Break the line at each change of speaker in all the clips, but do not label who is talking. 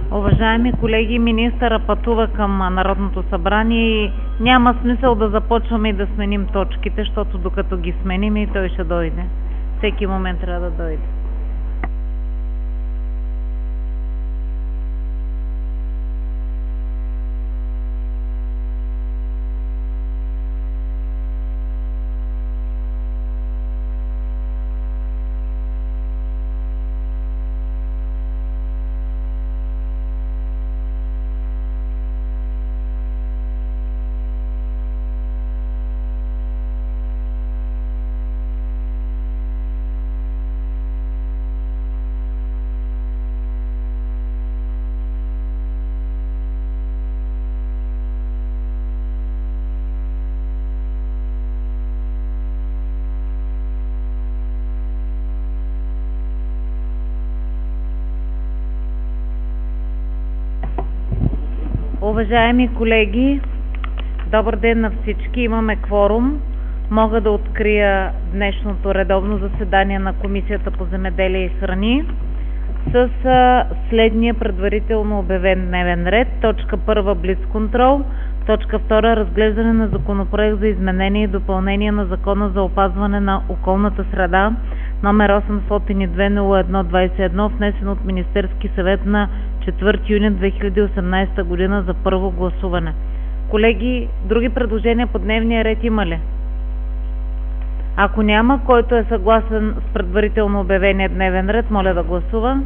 Уважаеми колеги, министъра пътува към Народното събрание и няма смисъл да започваме и да сменим точките, защото докато ги сменим и той ще дойде. Всеки момент трябва да дойде. Уважаеми колеги, добър ден на всички. Имаме кворум. Мога да открия днешното редовно заседание на Комисията по земеделие и храни с следния предварително обявен дневен ред. Точка 1 блицконтрол. Точка 2 разглеждане на законопроект за изменение и допълнение на Закона за опазване на околната среда, номер 802-01-21, внесен от Министерски съвет на 4 юни 2018 година за първо гласуване. Колеги, други предложения по дневния ред има ли? Ако няма, който е съгласен с предварително обявения дневен ред, моля да гласува.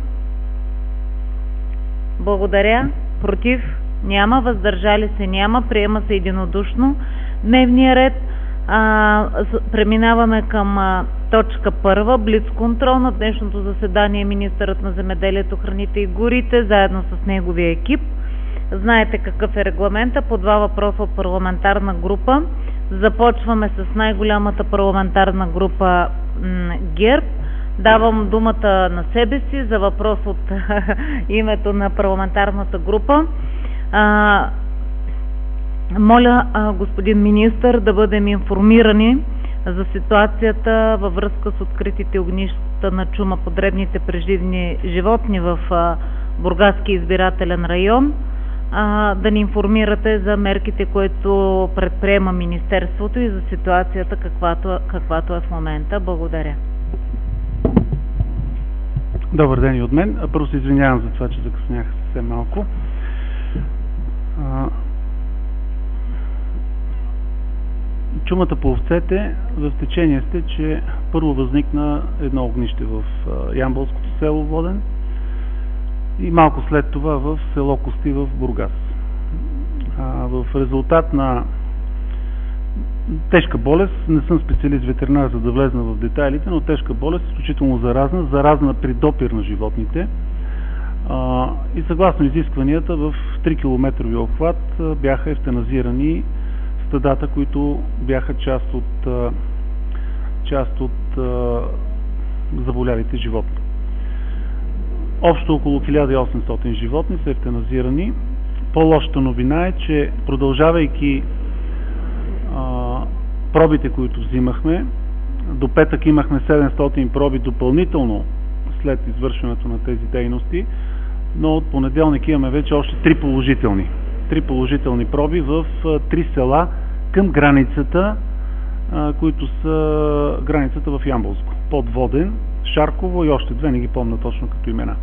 Благодаря. Против? Няма. Въздържали се? Няма. Приема се единодушно дневния ред. Преминаваме към точка 1. Блицконтрол. На днешното заседание министърът на земеделието, храните и горите, заедно с неговия екип. Знаете какъв е регламента. По 2 въпроса от парламентарна група. Започваме с най-голямата парламентарна група ГЕРБ. Давам думата на себе си за въпрос от името на парламентарната група. Моля, господин министър, да бъдем информирани за ситуацията във връзка с откритите огнища на чума по дребните преживни животни в Бургаски избирателен район. Да ни информирате за мерките, които предприема Министерството и за ситуацията, каквато е в момента. Благодаря.
Добър ден и от мен. Първо се извинявам за това, че закъснях съвсем малко. Чумата по овцете, в течение сте, че първо възникна едно огнище в ямболското село Воден и малко след това в село Кости в Бургас. В резултат на тежка болест, не съм специалист ветеринар, за да влезна в детайлите, но тежка болест, изключително заразна при допир на животните. И съгласно изискванията в 3 километрови обхват бяха евтаназирани стадата, които бяха част от заболялите животни. Общо около 1800 животни са евтаназирани. По-лошата новина е, че продължавайки пробите, които взимахме, до петък имахме 700 проби допълнително след извършването на тези дейности, но от понеделник имаме вече още 3 положителни. 3 положителни проби в 3 села към границата, които са границата в Ямболско. Под Воден, Шарково и още 2, не ги помня точно като имена.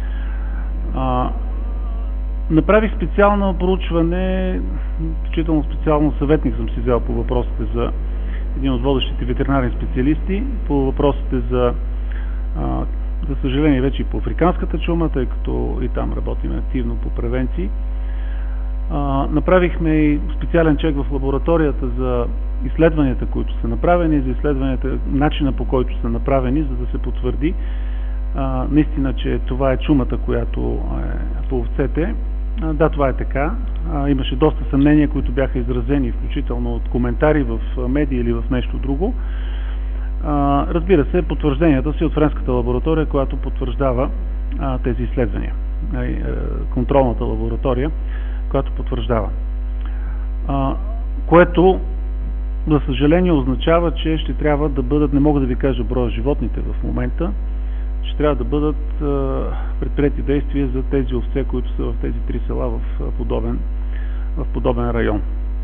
Направих специално проучване, включително специално съветник съм си взел по въпросите за един от водещите ветеринарни специалисти, по въпросите за съжаление вече и по африканската чума, тъй като и там работим активно по превенции. Направихме и специален чек в лабораторията за изследванията, които са направени, за изследванията, начина по който са направени, за да се потвърди наистина, че това е чумата, която е по овцете. Да, това е така. Имаше доста съмнения, които бяха изразени, включително от коментари в медии или в нещо друго. Разбира се, потвържденията си от френската лаборатория, която потвърждава тези изследвания. Контролната лаборатория, която потвърждава. Което, за съжаление, означава, че ще трябва да бъдат, не мога да ви кажа броя животните в момента, ще трябва да бъдат предприети действия за тези овце, които са в тези 3 села в подобен район.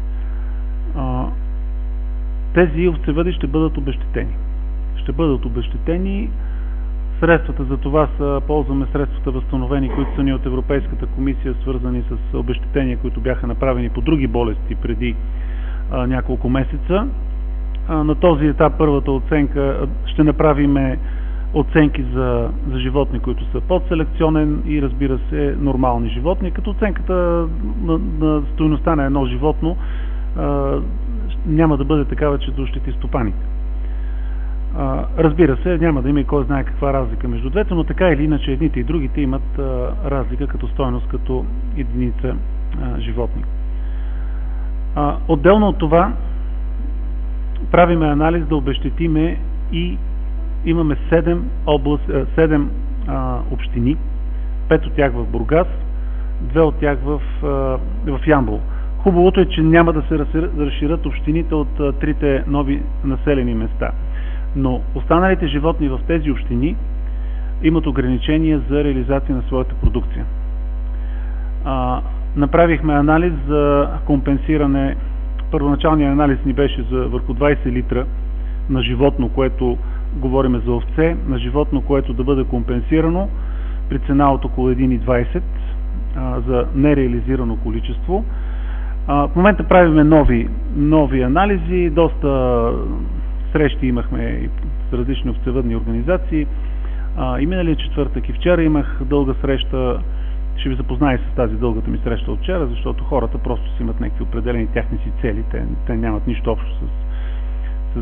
Тези овцевъди ще бъдат обезщетени. Средствата за това ползваме средствата възстановени, които са ни от Европейската комисия, свързани с обезщетения, които бяха направени по други болести преди няколко месеца. На този етап първата оценка ще направиме оценки за животни, които са подселекционен и, разбира се, нормални животни, като оценката на стойността на едно животно няма да бъде такава, че да ощети стопаните. Разбира се, няма да има и кой знае каква разлика между двете, но така или иначе едните и другите имат разлика като стойност, като единица животни. Отделно от това правиме анализ да обезщетиме и имаме 7 общини, 5 от тях в Бургас, 2 от тях в Ямбол. Хубавото е, че няма да се разширят общините от 3 нови населени места. Но останалите животни в тези общини имат ограничения за реализация на своята продукция. Направихме анализ за компенсиране. Първоначалният анализ ни беше върху 20 литра на животно, което говориме за овце, на животно, което да бъде компенсирано при цена от около 1,20 за нереализирано количество. В момента правиме нови анализи, доста срещи имахме и с различни овцевъдни организации. И миналия четвъртък и вчера имах дълга среща. Ще ви запозная с тази дългата ми среща от вчера, защото хората просто си имат някакви определени тяхни си цели. Те нямат нищо общо с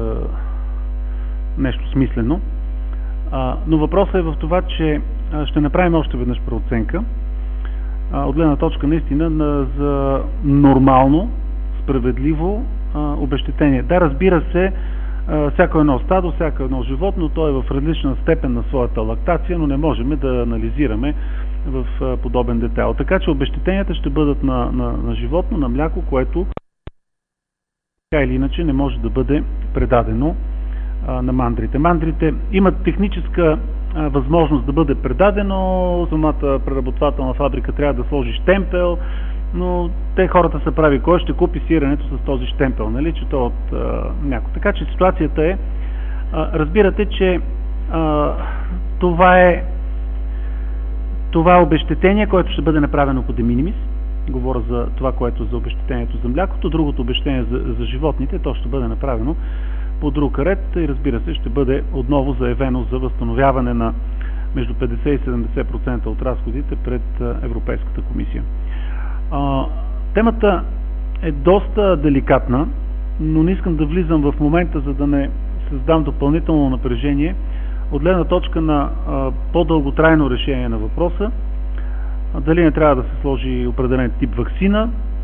нещо смислено. Но въпросът е в това, че ще направим още веднъж преоценка от гледна точка наистина за нормално, справедливо обезщетение. Да, разбира се, всяко едно стадо, всяко едно животно, то е в различна степен на своята лактация, но не можем да анализираме в подобен детайл. Така че обезщетенията ще бъдат на животно, на мляко, което така или иначе не може да бъде предадено на мандрите. Мандрите имат техническа възможност да бъде предадено, самата преработвателна фабрика трябва да сложи щемпел, но хората са прави, кой ще купи сиренето с този щемпел, нали, че то от някой. Така че ситуацията е, разбирате, че това е обезщетение, което ще бъде направено по de minimis. Говоря за това, което е за обезщетението за млякото. Другото обезщетение за животните, то ще бъде направено по друг ред и, разбира се, ще бъде отново заявено за възстановяване на между 50 и 70% от разходите пред Европейската комисия. Темата е доста деликатна, но не искам да влизам в момента, за да не създам допълнително напрежение от гледна точка на по-дълготрайно решение на въпроса. Дали не трябва да се сложи определен тип ваксина,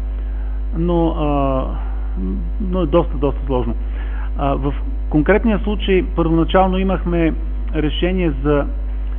но е доста сложно. В конкретния случай първоначално имахме решение за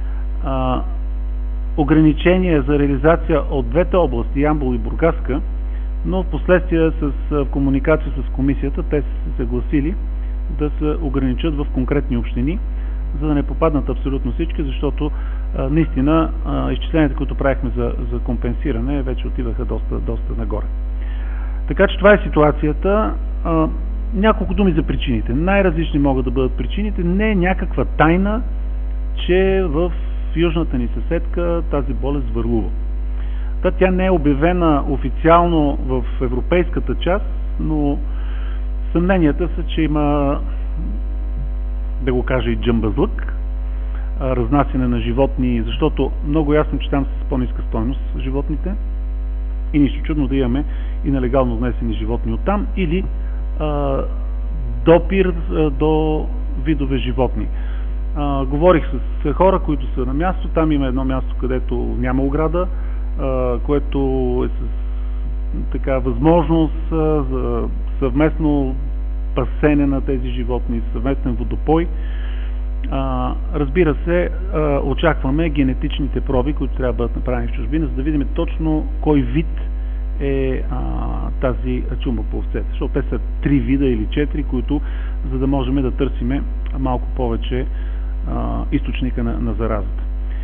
ограничение за реализация от двете области, Ямбол и Бургаска, но в последствие с комуникация с комисията те са се съгласили да се ограничат в конкретни общини, за да не попаднат абсолютно всички, защото наистина изчисленията, които правихме за компенсиране, вече отиваха доста нагоре. Така че това е ситуацията. Няколко думи за причините. Най-различни могат да бъдат причините. Не е някаква тайна, че в южната ни съседка тази болест върлува. Тя не е обявена официално в европейската част, но съмненията са, че има, да го кажа, и джамбазлък, разнасяне на животни, защото много ясно, че там са с по-ниска стойност животните и нищо чудно да имаме и нелегално внесени животни оттам, или допир до видове животни. Говорих с хора, които са на място. Там има едно място, където няма ограда, което е с така възможност за съвместно пасене на тези животни, съвместен водопой. Разбира се, очакваме генетичните проби, които трябва да бъдат направени в чужбина, за да видим точно кой вид е тази чума по овцете. Защото те са 3 вида или 4, които, за да можем да търсиме малко повече източника на заразата.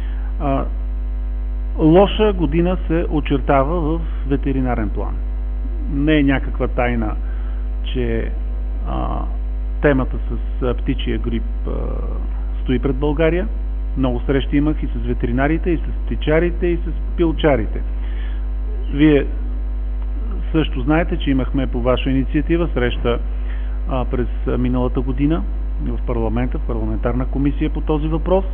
Лоша година се очертава в ветеринарен план. Не е някаква тайна, че темата с птичия грип стои пред България. Много срещи имах и с ветеринарите, и с птичарите, и с пилчарите. Вие също знаете, че имахме по ваша инициатива среща през миналата година в парламента, в парламентарна комисия по този въпрос.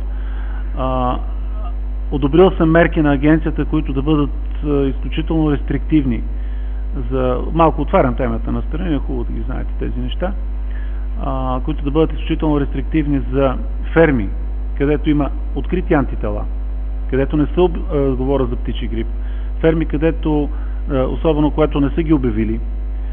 Одобрил съм мерки на агенцията, които да бъдат изключително рестриктивни. Малко отварям темата на страни, е хубаво да ги знаете тези неща, които да бъдат изключително рестриктивни за ферми, където има открити антитела, където не са, говоря за птичи грип, ферми, където, особено когато не са ги обявили,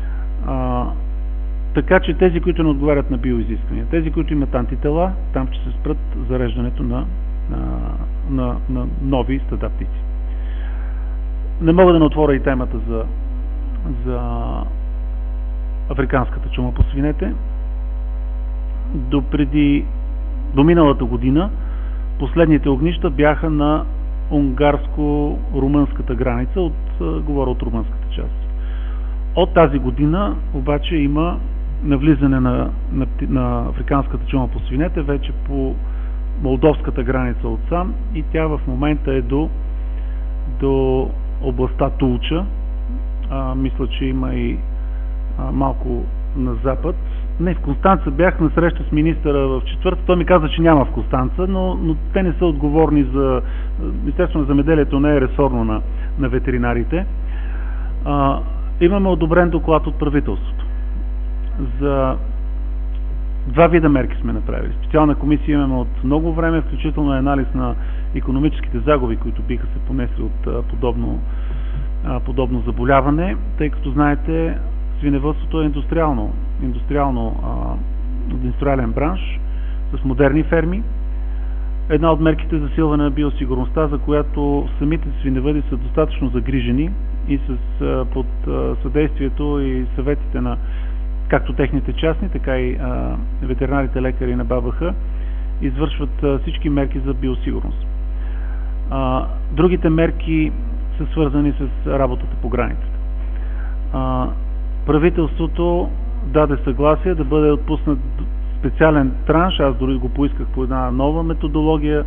така че тези, които не отговарят на биоизисквания, тези, които имат антитела, там ще се спрат зареждането на нови стада птици. Не мога да не отворя и темата за африканската чума по свинете. До миналата година последните огнища бяха на унгарско-румънската граница, говоря от румънската част. От тази година обаче има навлизане на африканската чума по свинете вече по молдовската граница отсам и тя в момента е до областта Тулча. Мисля, че има и малко на запад. Не, в Констанца бях на среща с министъра в четвърта. Той ми каза, че няма в Констанца, но те не са отговорни за... Министерството на земеделието не е ресорно на ветеринарите. Имаме одобрен доклад от правителството. За 2 вида мерки сме направили. Специална комисия имаме от много време, включително анализ на икономическите загуби, които биха се понесли от подобно заболяване, тъй като знаете, свиневъдството е индустриален бранш с модерни ферми. Една от мерките е засилване на биосигурността, за която самите свиневъди са достатъчно загрижени и под съдействието и съветите на както техните частни, така и ветеринарите лекари на БАБХ извършват всички мерки за биосигурност. Другите мерки са свързани с работата по границата. Правителството даде съгласие да бъде отпуснат специален транш, аз дори го поисках по една нова методология,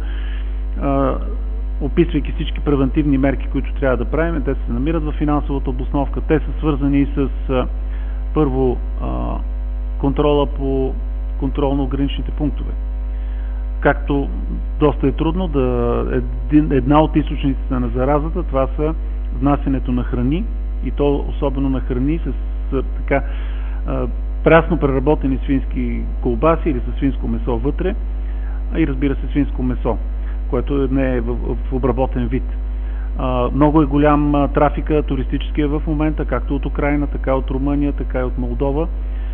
описвайки всички превентивни мерки, които трябва да правим. Те се намират в финансовата обосновка. Те са свързани и с първо контрола по контролно-граничните пунктове. Както доста е трудно, една от източниците на заразата, това са внасянето на храни, и то особено на храни с така прясно преработени свински колбаси или с свинско месо вътре, и разбира се свинско месо, което не е в обработен вид. Много е голям трафика туристическия в момента, както от Украйна, така от Румъния, така и от Молдова.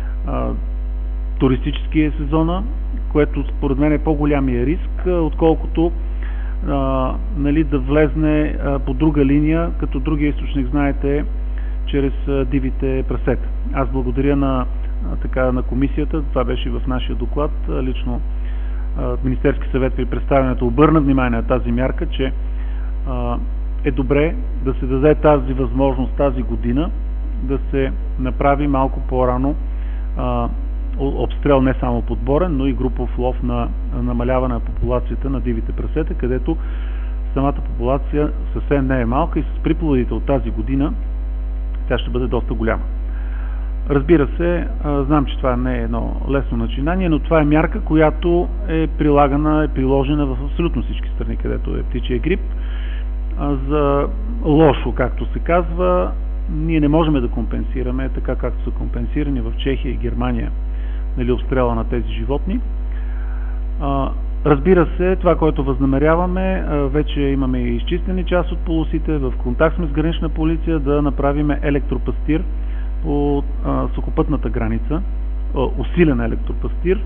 Туристически е сезона, което според мен е по-голямия риск, отколкото да влезне по друга линия, като другия източник, знаете, чрез дивите прасета. Аз благодаря на комисията, това беше в нашия доклад, лично Министерски съвет при представянето обърна внимание на тази мярка, че е добре да се даде тази възможност тази година да се направи малко по-рано обстрел, не само подборен, но и групов лов на намаляване на популацията на дивите прасета, където самата популация съвсем не е малка и с приплодите от тази година тя ще бъде доста голяма. Разбира се, знам, че това не е едно лесно начинание, но това е мярка, която е приложена в абсолютно всички страни, където е птичия грип. За лошо, както се казва, ние не можем да компенсираме така, както са компенсирани в Чехия и Германия, обстрела на тези животни. Разбира се, това, което възнамеряваме, вече имаме и изчистени част от полосите, в контакт сме с гранична полиция да направим електропастир по сухопътната граница, усилен електропастир,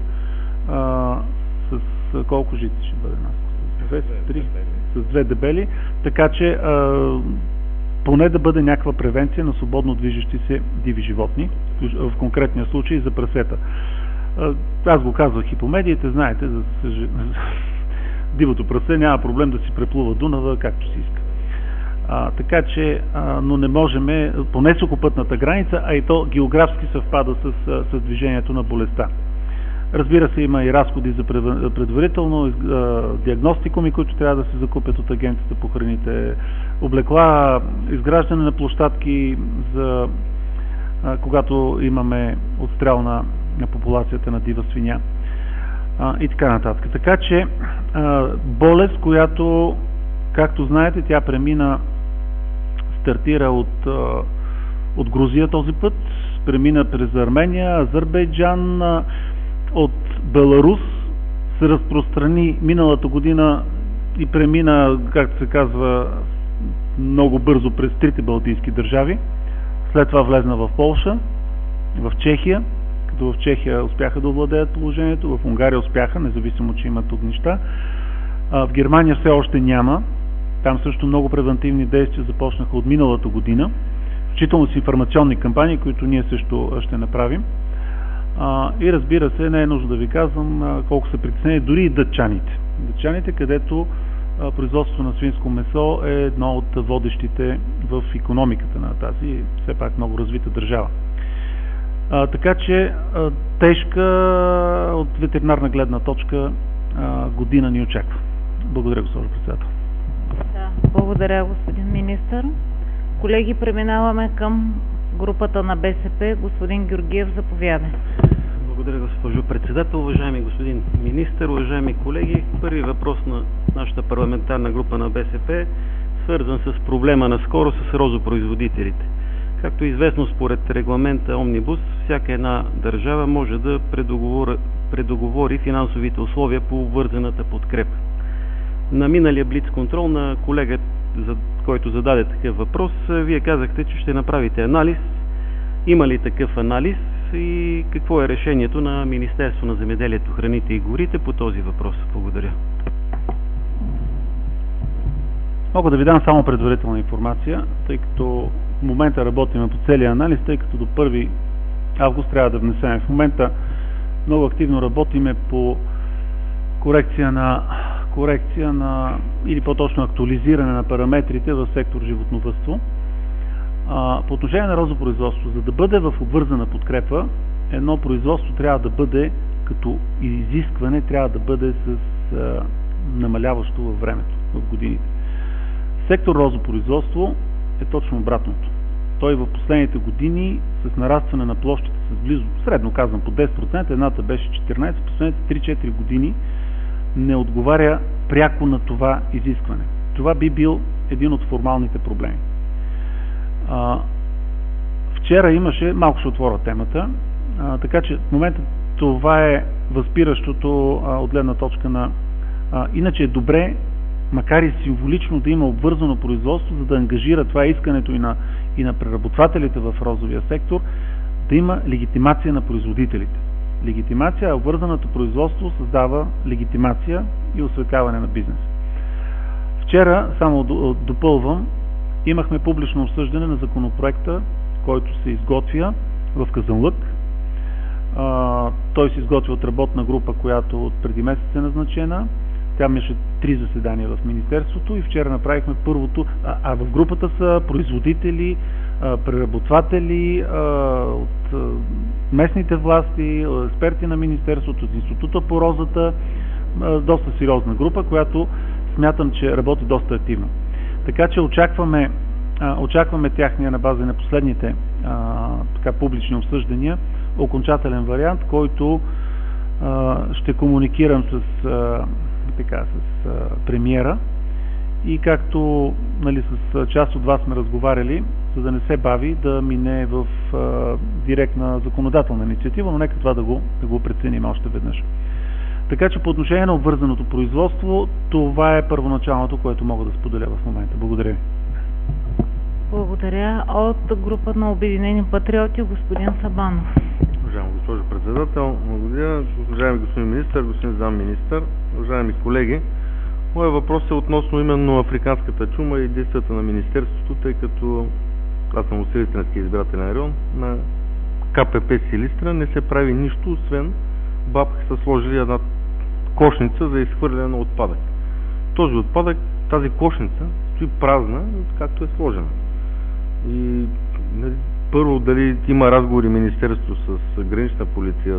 с колко жици ще бъде нас? С 2 дебели, така че поне да бъде някаква превенция на свободно движещи се диви животни, в конкретния случай за прасета. Аз го казвах и по медиите, знаете, дивото прасе няма проблем да си преплува Дунава както си иска. Така че, но не можем, поне сухопътната граница, а и то географски съвпада с движението на болестта. Разбира се, има и разходи за предварително диагностикуми, които трябва да се закупят от Агенцията по храните, облекла, изграждане на площадки за когато имаме отстрел на популацията на дива свиня и така нататък. Така че болест, която, както знаете, тя стартира от Грузия този път, премина през Армения, Азербайджан, от Беларус, се разпространи миналата година и премина, както се казва, много бързо през трите балтийски държави. След това влезна в Полша, в Чехия, като в Чехия успяха да овладеят положението, в Унгария успяха, независимо, че имат огнища. В Германия все още няма. Там също много превентивни действия започнаха от миналата година, включително с информационни кампании, които ние също ще направим. И разбира се, не е нужно да ви казвам колко са притеснени дори и дъчаните. Дъчаните, където производството на свинско месо е едно от водещите в икономиката на тази все пак много развита държава. Така че тежка от ветеринарна гледна точка година ни очаква. Благодаря, госпожо председател.
Да, благодаря, господин министър. Колеги, преминаваме към групата на БСП. Господин Георгиев, заповядай.
Благодаря, госпожо председател. Уважаеми господин министър, уважаеми колеги, първи въпрос на нашата парламентарна група на БСП, свързан с проблема наскоро с розопроизводителите. Както е известно, според регламента Омнибус, всяка една държава може да предоговори финансовите условия по обвързаната подкрепа. На миналия блицконтрол на колега, който зададе такъв въпрос, вие казахте, че ще направите анализ. Има ли такъв анализ и какво е решението на Министерство на земеделието, храните и горите по този въпрос? Благодаря.
Мога да ви дам само предварителна информация, тъй като в момента работим по целия анализ, тъй като до 1 август трябва да внесем. В момента много активно работиме по корекция на или по-точно актуализиране на параметрите в сектор животновъдство. По отношение на розопроизводство, за да бъде в обвързана подкрепа, едно производство трябва да бъде, като изискване, трябва да бъде с намаляващо във времето, в годините. Сектор розопроизводство е точно обратното. Той в последните години с нарастване на площите с близо, средно казвам по 10%, едната беше 14%, последните 3-4 години не отговаря пряко на това изискване. Това би бил един от формалните проблеми. Вчера имаше, малко ще отворя темата, така че в момента това е възпиращото от гледна точка на... Иначе е добре, макар и символично, да има обвързано производство, за да ангажира това искането и на преработвателите в розовия сектор, да има легитимация на производителите. Легитимация, а обвързаното производство създава легитимация и осветляване на бизнес. Вчера, само допълвам, имахме публично обсъждане на законопроекта, който се изготвя в Казанлък. Той се изготвя от работна група, която от преди месец е назначена. Тя имаше 3 заседания в Министерството и вчера направихме първото, а в групата са производители, преработватели от местните власти, експерти на Министерството, от Института по розата, доста сериозна група, която смятам, че работи доста активно. Така че очакваме тяхния на база на последните публични обсъждания окончателен вариант, който ще комуникирам с премиера и както с част от вас сме разговаряли, за да не се бави, да мине в директна законодателна инициатива, но нека това да го преценим още веднъж. Така че по отношение на обвързаното производство, това е първоначалното, което мога да споделя в момента. Благодаря ви.
Благодаря. От група на Обединени патриоти, господин Сабанов.
Уважаема госпожо председател, благодаря. Уважаеми господин министър, господин замминистър, уважаеми колеги, моят въпрос е относно именно африканската чума и действията на Министерството, тъй като аз съм от Силистренски избирателен район, на КПП Силистра не се прави нищо, освен БАП са сложили една кошница за изхвърляне на отпадък. Този отпадък, тази кошница стои празна, както е сложена. И първо, дали има разговори Министерство с гранична полиция,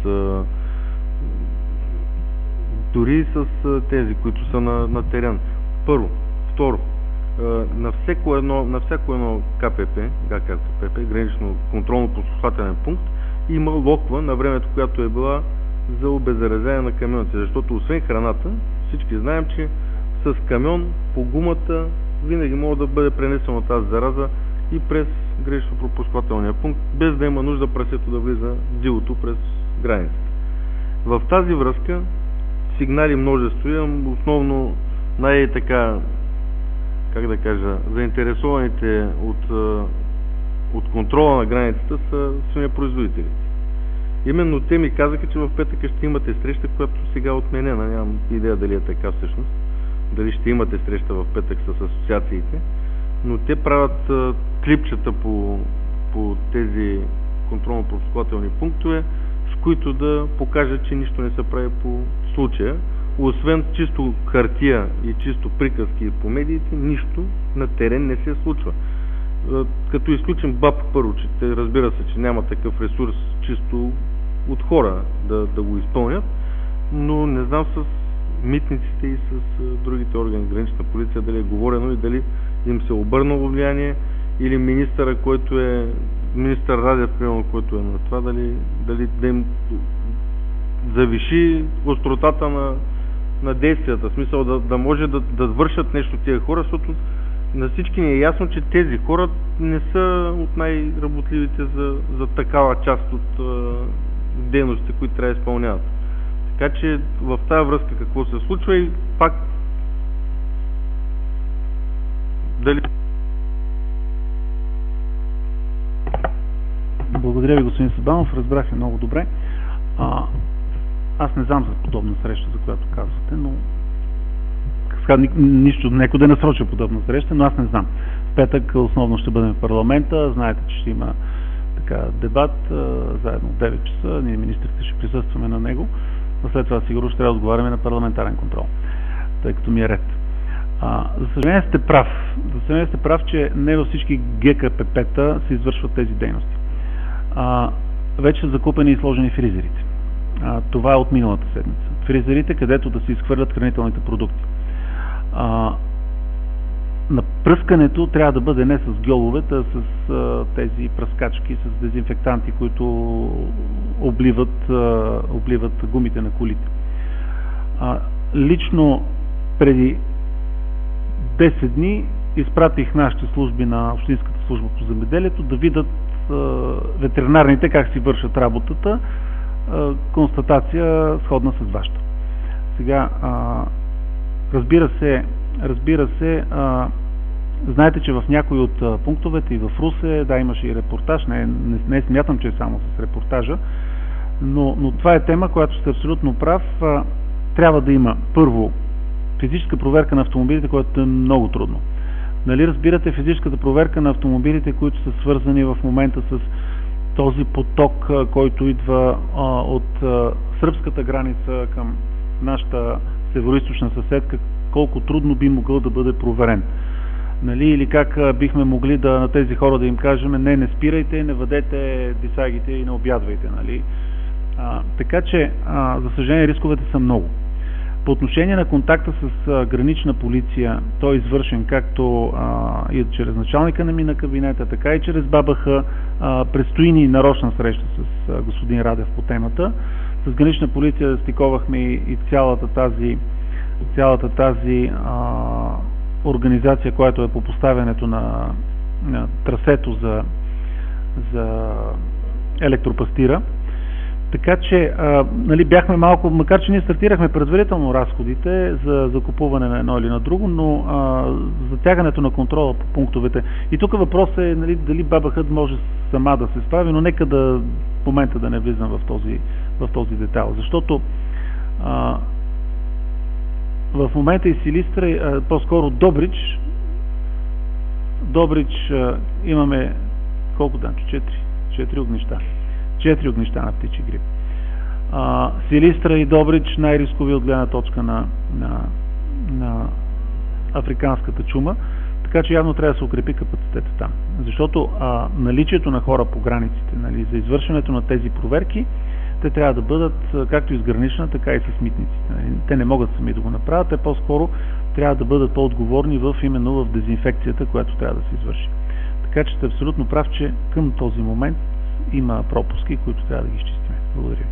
дори с тези, които са на терен. Първо. Второ, на всяко едно КПП, ГКПП, гранично контролно-пропускателен пункт, има локва на времето, която е била за обеззаразяване на камионите. Защото освен храната, всички знаем, че с камион по гумата винаги може да бъде пренесена тази зараза и през гранично-пропускателния пункт, без да има нужда прасето да влиза дивото през границата. В тази връзка сигнали множество имам, основно заинтересованите от контрола на границата са свинепроизводителите. Именно те ми казаха, че в петък ще имате среща, която сега е отменена. Нямам идея дали е така всъщност. Дали ще имате среща в петък с асоциациите. Но те правят клипчета по тези контролно-пропускателни пунктове, с които да покажат, че нищо не се прави по случая. Освен чисто хартия и чисто приказки по медиите, нищо на терен не се случва. Като изключим БАП първо, че разбира се, че няма такъв ресурс чисто от хора да го изпълнят, но не знам с митниците и с другите органи, гранична полиция, дали е говорено и дали им се обърнало влияние, или министър Радев, примерно, който е на това, дали да им завиши остротата на действията, в смисъл да може да вършат нещо тия хора, защото на всички ни е ясно, че тези хора не са от най-работливите за такава част от дейностите, които трябва да изпълняват. Така че в тази връзка какво се случва и пак дали...
Благодаря ви, господин Сабанов, разбрах много добре. Аз не знам за подобна среща, за която казвате, но нищо, некой да насроча подобна среща, но аз не знам. В петък основно ще бъдем в парламента, знаете, че ще има дебат, заедно в 9 часа, ние министрите ще присъстваме на него, а след това сигурно ще трябва да отговаряме на парламентарен контрол, тъй като ми е ред. За съжаление сте прав, че не във всички ГКПП-та се извършват тези дейности. Вече са закупени и сложени фризерите. Това е от миналата седмица. Фризерите, където да се изхвърлят хранителните продукти. Напръскането трябва да бъде не с гьоловете, а с тези пръскачки, с дезинфектанти, които обливат гумите на колите. Лично преди 10 дни изпратих нашите служби на Общинската служба по земеделието да видят ветеринарните как си вършат работата. Констатация сходна с вашата. Сега, разбира се, знаете, че в някои от пунктовете и в Русе, имаше и репортаж, не смятам, че е само с репортажа, но това е тема, която сте абсолютно прав. Трябва да има първо физическа проверка на автомобилите, което е много трудно. Нали разбирате физическата проверка на автомобилите, които са свързани в момента с този поток, който идва от сръбската граница към нашата североизточна съседка, колко трудно би могъл да бъде проверен. Нали? Или как бихме могли на тези хора да им кажем, не спирайте, не въдете дисагите и не обядвайте. Нали? Така че, за съжаление, рисковете са много. По отношение на контакта с гранична полиция, той е извършен както и чрез началника на кабинета, така и чрез БАБХ. Предстои ни нарочна среща с господин Радев по темата. С гранична полиция стиковахме и цялата тази организация, която е по поставянето на трасето за електропастира. Така че, бяхме малко, макар че ние стартирахме предварително разходите за закупуване на едно или на друго, но затягането на контрола по пунктовете. И тук въпросът е дали БАБХ може сама да се справи, но нека в момента да не влизам в този детайл. Защото в момента и Силистра, по-скоро Добрич имаме колко 4 огнища. 4 огнища на птичи грип. Силистра и Добрич най-рискови от гледна точка на африканската чума, така че явно трябва да се укрепи капацитета там. Защото наличието на хора по границите, нали, за извършването на тези проверки, те трябва да бъдат както из гранична, така и с митниците. Нали. Те не могат сами да го направят, те по-скоро трябва да бъдат по-отговорни именно в дезинфекцията, която трябва да се извърши. Така че сте абсолютно прав, че към този момент има пропуски, които трябва да ги изчистим. Благодаря.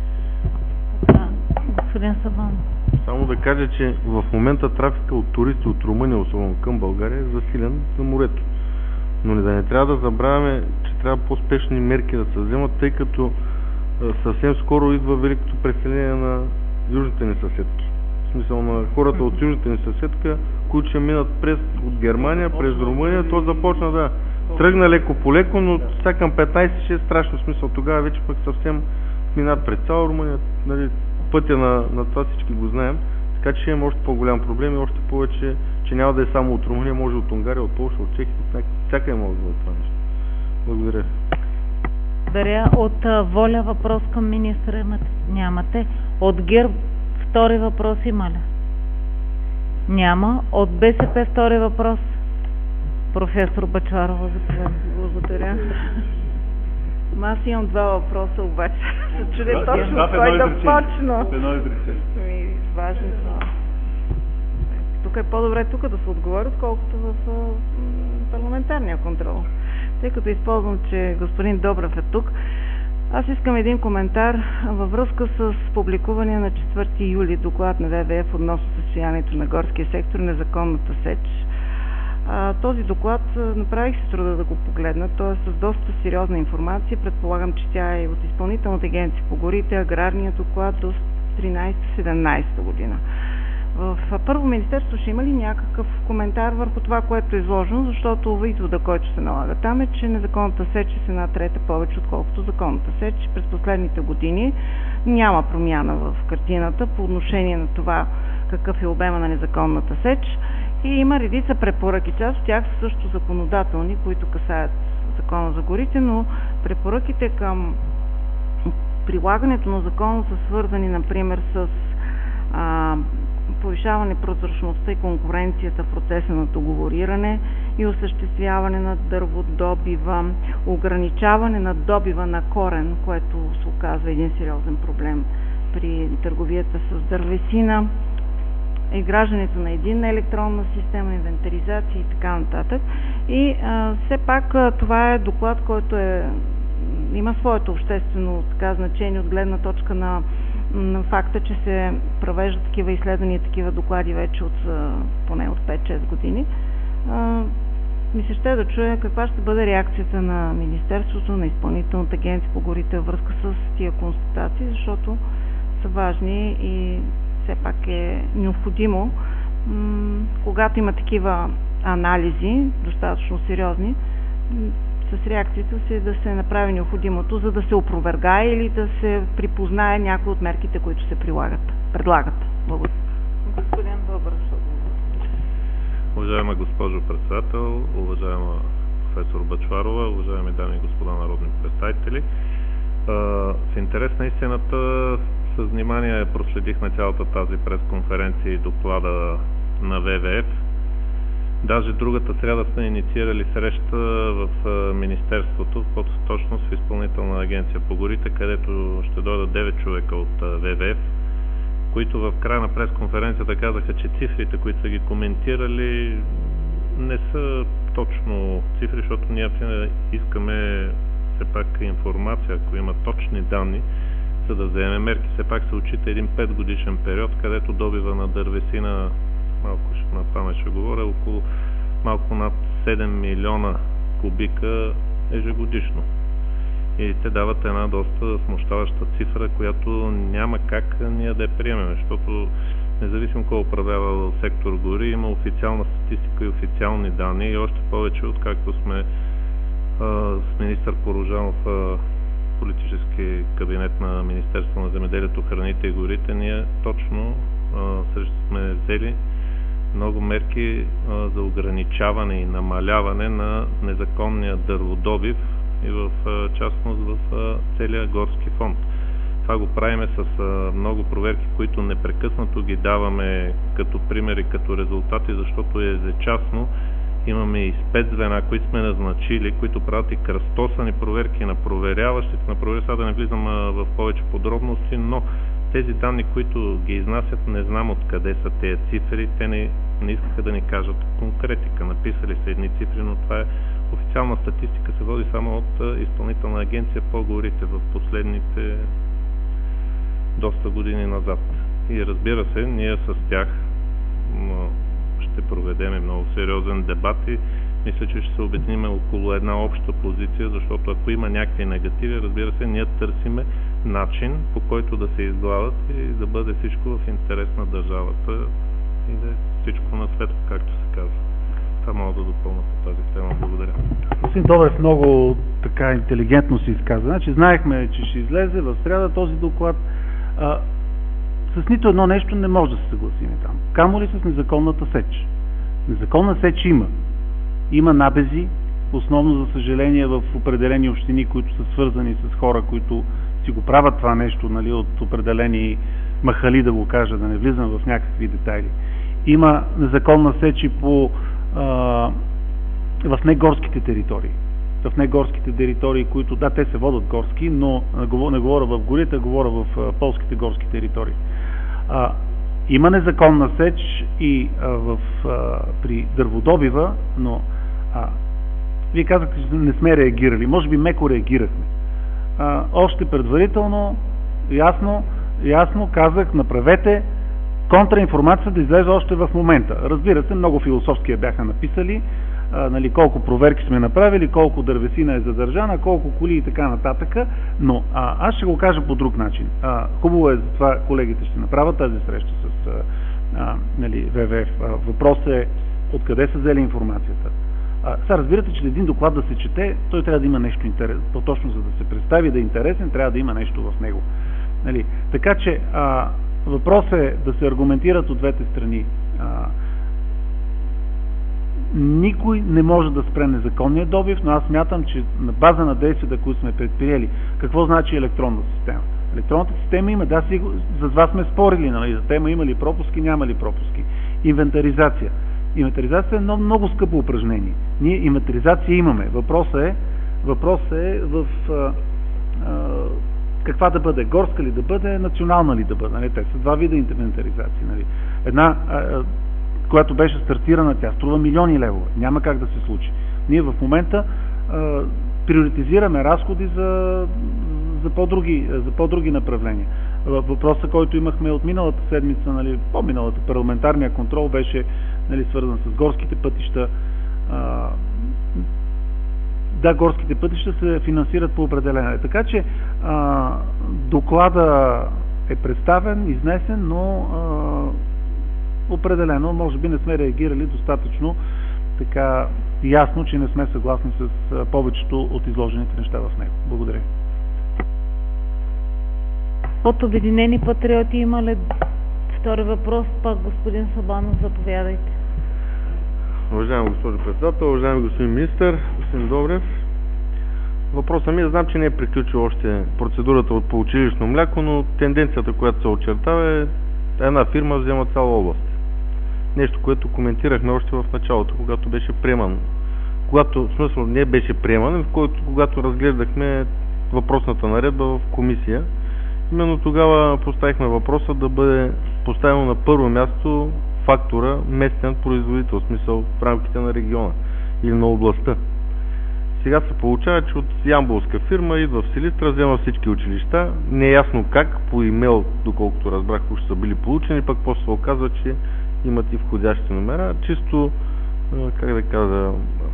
Господин Сабан.
Само да кажа, че в момента трафика от туристи от Румъния, особено към България, е засилен за морето. Но не трябва да забравяме, че трябва по-спешни мерки да се вземат, тъй като съвсем скоро идва великото преселение на южните ни съседки. В смисъл на хората от южната ни съседка, които ще минат от Германия, през Румъния, то започна да тръгна леко по леко, но сега към 15 ще е страшно смисъл. Тогава вече пък съвсем минат през цяла Румъния, нали, пътя на това всички го знаем, така че ще имаме още по-голям проблем и още повече, че няма да е само от Румъния, може от Унгария, от Полша, от Чехия, всяка може да това нещо. Благодаря.
Благодаря. От Воля въпрос към министра нямате. От ГЕРБ втори въпрос има ли? Няма. От БСП втори въпрос. Професор Бъчварова, заповядайте.
Благодаря. Аз имам два въпроса, обаче се чудя точно кой да почна. Важни са. Тук е по-добре да се отговори, отколкото в парламентарния контрол. Тъй като използвам, че господин Добрев е тук, аз искам един коментар във връзка с публикувания на 4 юли доклад на ВВФ относно състоянието на горския сектор и незаконната сеч. Този доклад направих се труда да го погледна. Той е с доста сериозна информация. Предполагам, че тя е от Изпълнителната агенция по горите, аграрният доклад до 13-17 година. В първо министерство ще има ли някакъв коментар върху това, което е изложено, защото извода, който се налага там е, че незаконната сеч е с 1/3 повече, отколкото законната сеч. През последните години няма промяна в картината по отношение на това какъв е обема на незаконната сеч. И има редица препоръки. Част от тях са също законодателни, които касаят закона за горите, но препоръките към прилагането на закона са свързани, например, с повишаване прозрачността и конкуренцията в процеса на договориране и осъществяване на дърводобива, ограничаване на добива на корен, което се оказва един сериозен проблем при търговията с дървесина, изграждането на единна електронна система, инвентаризация и така нататък. И все пак това е доклад, който има своето обществено значение от гледна точка на факта, че се провеждат такива изследвания, такива доклади вече поне от 5-6 години. Ми се ще да чуя каква ще бъде реакцията на Министерството, на Изпълнителната агенция по горите във връзка с тия констатации, защото са важни и все пак е необходимо, когато има такива анализи, достатъчно сериозни, с реакцията си да се направи необходимото, за да се опровергае или да се припознае някои от мерките, които се предлагат. Благодаря.
Господин Добрев.
Уважаема госпожо председател, уважаема професор Бъчварова, уважаеми дами и господа народни представители, в интерес на истината с внимание проследихме цялата тази пресконференция и доклада на ВВФ. Даже другата сряда сме инициирали среща в Министерството, по-точно в Изпълнителна агенция по горите, където ще дойдат 9 човека от ВВФ, които в края на пресконференцията казаха, че цифрите, които са ги коментирали, не са точно цифри, защото ние искаме все пак информация, ако има точни данни, за да вземем мерки. Все пак се отчита един 5-годишен период, където добива на дървесина, малко на памет ще говоря, около малко над 7 милиона кубика ежегодишно. И те дават една доста смущаваща цифра, която няма как ние да я приемем, защото независимо кой управлява сектор гори, има официална статистика и официални данни и още повече, откакто сме с министър Порожанов политически кабинет на Министерство на земеделието, храните и горите, ние точно сме взели много мерки за ограничаване и намаляване на незаконния дърводобив и в частност в целия горски фонд. това го правиме с много проверки, които непрекъснато ги даваме като примери, като резултати, защото е ежечасно. Имаме и спецзвена, които сме назначили, които правят и кръстосани проверки на проверяващите, сега да не влизам в повече подробности, но тези данни, които ги изнасят, не знам откъде са тези цифри, те не искаха да ни кажат конкретика. Написали са едни цифри, но това е официална статистика, се води само от Изпълнителна агенция по горите в последните доста години назад. И разбира се, ние с тях ще проведем много сериозен дебат и мисля, че ще се обединим около една обща позиция, защото ако има някакви негативи, разбира се, ние търсиме начин, по който да се изгладат и да бъде всичко в интерес на държавата и да е всичко на светло, както се казва. Това мога да допълня по тази тема. Благодаря.
Господин Добрев много така интелигентно се изказа. Значи, знаехме, че ще излезе в сряда този доклад. С нито едно нещо не може да се съгласим там. Камо ли с незаконната сеч? Незаконна сеч има. Има набези, основно за съжаление в определени общини, които са свързани с хора, които си го правят това нещо, нали, от определени махали, да го кажа, да не влизам в някакви детайли. Има незаконна сеч и в негорските територии. В негорските територии, които, да, те се водят горски, но не говоря в горите, говоря в полските горски територии. Има незаконна сеч и при дърводобива, но вие казахте, че не сме реагирали. Може би меко реагирахме. Още предварително, ясно казах, направете контраинформация да излезе още в момента. Разбира се, много философски я бяха написали, нали, колко проверки сме направили, колко дървесина е задържана, колко коли и така нататък, но аз ще го кажа по друг начин. Хубаво е, за това колегите ще направят тази среща с нали, ВВФ. Въпросът е откъде са взели информацията. Сега разбирате, че един доклад да се чете, той трябва да има нещо интересно. По-точно за да се представи да е интересен, трябва да има нещо в него. Нали? Така че въпросът е да се аргументират от двете страни. Никой не може да спре незаконния добив, но аз смятам, че на база на действията, които сме предприели, какво значи електронна система? Електронната система има, да, за това сме спорили, нали, за тема има ли пропуски, няма ли пропуски. Инвентаризация. Инвентаризация е много скъпо упражнение. Ние инвентаризация имаме. Въпросът е в каква да бъде, горска ли да бъде, национална ли да бъде. Нали? Те са два вида инвентаризации. Нали? Една, която беше стартирана, тя струва милиони левове. Няма как да се случи. Ние в момента приоритизираме разходи за по-други направления. Въпросът, който имахме от миналата седмица, нали, по-миналата парламентарния контрол беше, нали, свързан с горските пътища. Да, горските пътища се финансират по определение. Така че доклада е представен, изнесен, но определено, може би не сме реагирали достатъчно така ясно, че не сме съгласни с повечето от изложените неща в него. Благодаря.
От Обединени патриоти има ли втори въпрос? Пак господин Сабанов, заповядайте.
Уважаема госпожо председател, уважаеми господин министър, господин Добрев, въпросът ми е, знам, че не е приключила още процедурата от поучилищно мляко, но тенденцията, която се очертава е една фирма взема цяла област. Нещо, което коментирахме още в началото, когато беше приеман. В смисъл не беше приеман, когато разгледахме въпросната наредба в комисия. Именно тогава поставихме въпроса да бъде поставено на първо място фактора местен производител, в смисъл в рамките на региона или на областта. Сега се получава, че от ямболска фирма идва в Силистра, взема всички училища, не е ясно как, по имейл, доколкото разбрах, уж са били получени, пък после се оказва, че имат и входящи номера. Чисто, как да кажа,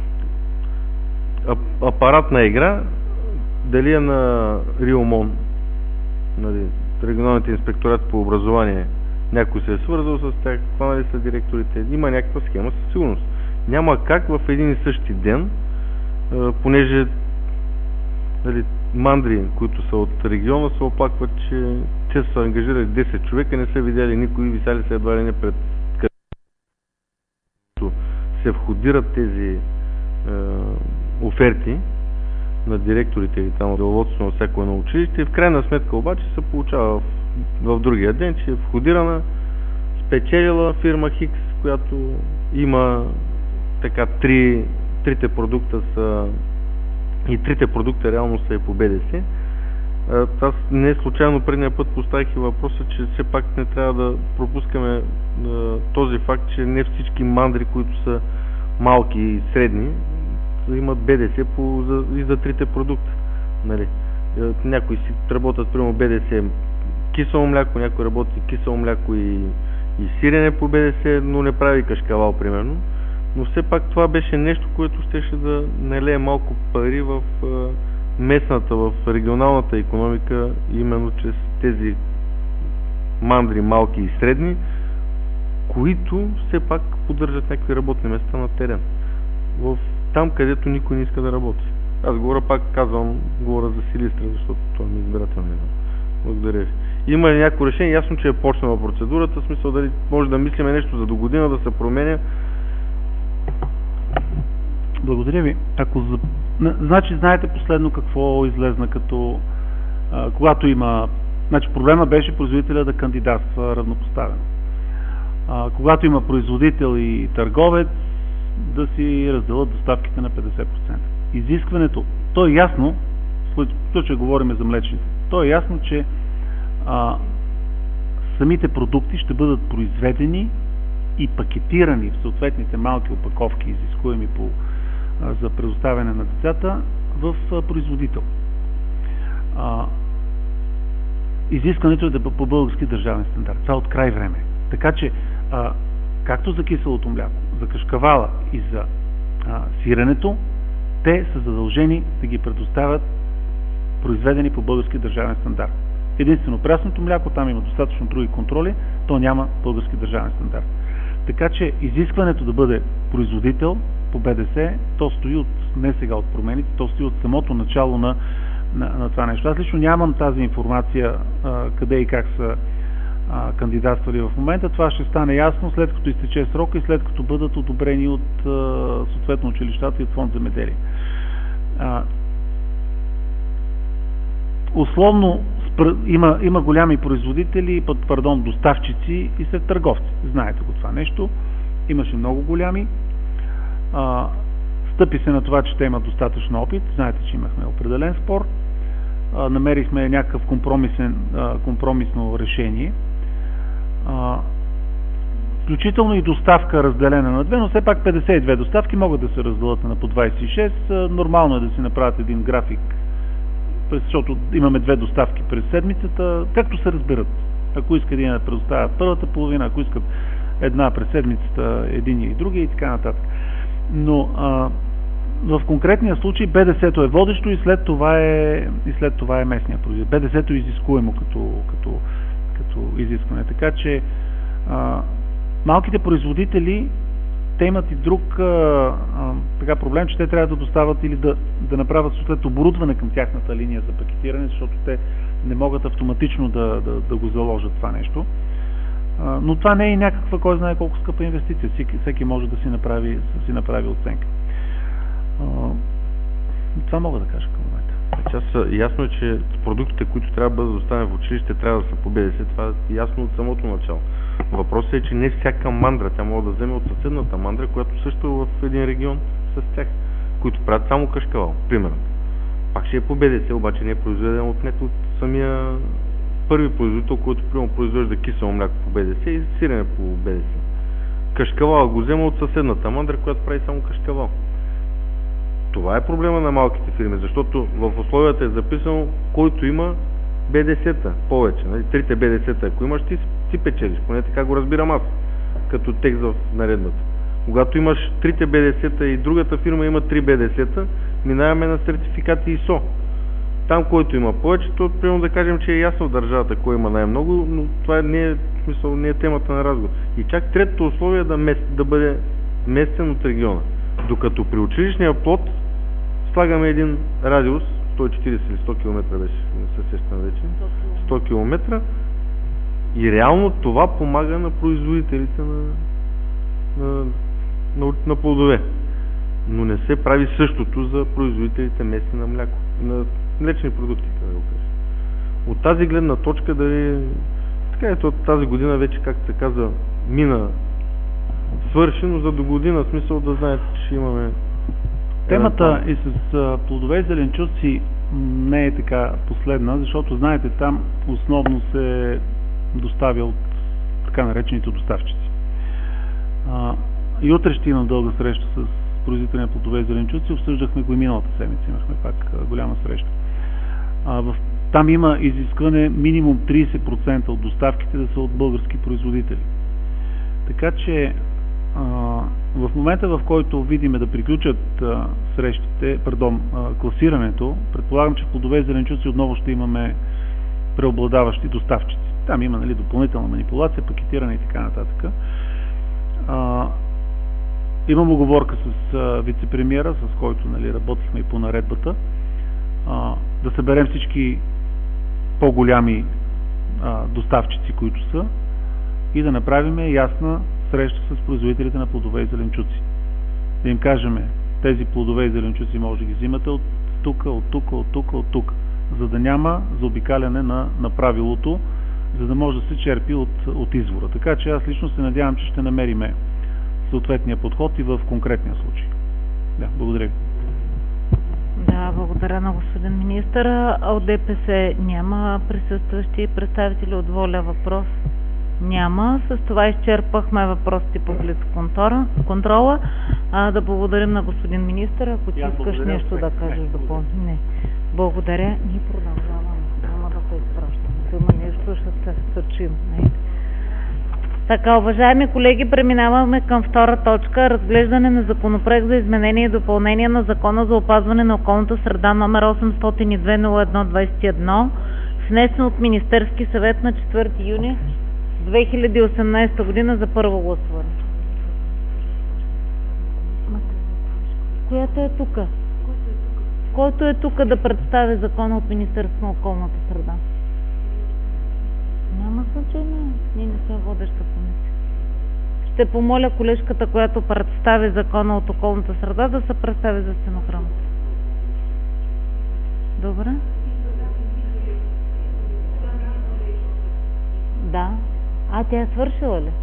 апаратна игра, дали е на РИОМОН, нали, регионалните инспекторати по образование, някой се е свързал с тях, хванали са директорите, има някаква схема със сигурност. Няма как в един и същи ден, понеже нали, мандри, които са от региона, се оплакват, че те са ангажирали 10 човека, не са видяли никой, висяли се едва ли не пред където се входират тези оферти. на директорите или там деловодството на всяко едно училище и в крайна сметка обаче се получава в другия ден, че е входирана, спечелила фирма Хикс, която има така трите продукта са и трите продукта реално са и по БДС. Аз не случайно предния път поставих и въпроса, че все пак не трябва да пропускаме този факт, че не всички мандри, които са малки и средни, имат БДС и за трите продукта. Нали? Някои си работят примерно БДС кисело мляко, някой работи кисело мляко и сирене по БДС, но не прави кашкавал примерно. Но все пак това беше нещо, което щеше да налее малко пари в местната, в регионалната икономика, именно чрез тези мандри малки и средни, които все пак поддържат някакви работни места на терен. Там, където никой не иска да работи. Аз говоря за Силистра, защото това ми избирателно не. Благодаря ви. Има ли някакво решение? Ясно, че е почнала процедурата, в смисъл дали може да мислиме нещо за до година да се променя.
Благодаря ви. Значи знаете последно какво излезна като когато има... Значи проблема беше производителя да кандидатства равнопоставено. Когато има производител и търговец, да си разделят доставките на 50%. Изискването, то е ясно, в случай говорим за млечните, то е ясно, че самите продукти ще бъдат произведени и пакетирани в съответните малки опаковки, изискуеми за предоставяне на децата в производител. Изискването е да по български държавен стандарт. Това е от край време. Така че, както за киселото мляко, за кашкавала и за сиренето, те са задължени да ги предоставят произведени по български държавен стандарт. Единствено прясното мляко, там има достатъчно други контроли, то няма български държавен стандарт. Така че изискването да бъде производител по БДС, то стои не сега от промените, то стои от самото начало на това нещо. Аз лично нямам тази информация къде и как са кандидатствали в момента. Това ще стане ясно след като изтече срока и след като бъдат одобрени от съответно училищата и от фонд земеделие. Условно има голями производители, доставчици и след търговци. Знаете го това нещо. Имаше много голями. Стъпи се на това, че те имат достатъчно опит. Знаете, че имахме определен спор. Намерихме някакъв компромисно решение. Включително и доставка разделена на две, но все пак 52 доставки могат да се разделят на по 26. Нормално е да си направят един график, защото имаме две доставки през седмицата, както се разберат. Ако искат да предоставят първата половина, ако искат една през седмицата, един и другия и така нататък. Но в конкретния случай БДС-то е водещо и след това е местния производител. БДС-то е изискуемо като изискване. Така че малките производители, те имат и друг проблем, че те трябва да доставят или да направят съответно оборудване към тяхната линия за пакетиране, защото те не могат автоматично да го заложат това нещо. Но това не е някаква, кой знае колко скъпа инвестиция. Всеки може да си направи оценка. Това мога да кажа към момента.
Ясно е, че продуктите, които трябва да бъдат доставени в училище, трябва да са по БДС. Това е ясно от самото начало. Въпросът е, че не всяка мандра, тя може да вземе от съседната мандра, която също е в един регион с тях, които правят само кашкавал, примерно. Пак ще е по БДС, обаче не е произведен от самия първи производител, който примерно произвежда кисело мляко по БДС и сирене по БДС. Кашкавал го взема от съседната мандра, която прави само кашкавал. Това е проблема на малките фирми, защото в условията е записано, който има БДС-та повече. Нали? Трите БДС-та, ако имаш, ти печелиш. Поне така го разбирам аз, като текст в наредбата. Когато имаш трите БДС-та и другата фирма има 3 БДС-та, минаваме на сертификати ISO. Там, който има повече, то примерно да кажем, че е ясно в държавата кой има най-много, но това не е темата на разговор. И чак третото условие е да бъде местен от региона. Докато при училищния плод слагаме един радиус, 140 или 100 км беше, не се сещам вече, 100 км и реално това помага на производителите на плодове. но не се прави същото за производителите местни на мляко, на млечни продукти, да го кажа. От тази гледна точка, дали така ето тази година вече, както се казва, мина, свърши, но за до година смисъл да знаете, че ще имаме...
Темата и с плодове и зеленчуци не е така последна, защото знаете, там основно се доставя от така наречените доставчици. И утре ще имам дълга среща с производители на плодове и зеленчуци, обсъждахме го и миналата седмица, имахме пак голяма среща. Там има изискване минимум 30% от доставките да са от български производители. Така че в момента, в който видиме да приключат класирането, предполагам, че в плодове и зеленчуци отново ще имаме преобладаващи доставчици. Там има допълнителна манипулация, пакетиране и така нататък. Имам уговорка с вице-премиера, с който работихме и по наредбата, да съберем всички по-голями доставчици, които са, и да направим ясна среща с производителите на плодове и зеленчуци. Да им кажем, тези плодове и зеленчуци може да ги взимате от тук, за да няма заобикаляне на правилото, за да може да се черпи от извора. Така че аз лично се надявам, че ще намерим съответния подход и в конкретния случай. Да, благодаря ви.
Да, благодаря на господин министър. От ДПС няма присъстващи представители, от ВОЛЯ въпрос няма. С това изчерпахме въпросите по блицконтрола. Да благодарим на господин министър, ако ти искаш нещо да кажеш допълнително. Не. Благодаря. Ние продължаваме. Няма да се изпращаме. Ако има нещо, ще се стърчим. Така, уважаеми колеги, преминаваме към втора точка. Разглеждане на законопроект за изменение и допълнение на Закона за опазване на околната среда номер 802-01-21, внесен от Министерски съвет на 4 юни 2018 година за първо гласуване. Която е тук? Който е тук да представи закона от Министерството на околната среда? Няма значение. Ние не сме водеща комисия. Ще помоля колежката, която представи закона от околната среда, да се представи за стенограмата. Добре? Да. Тя е свършила ли?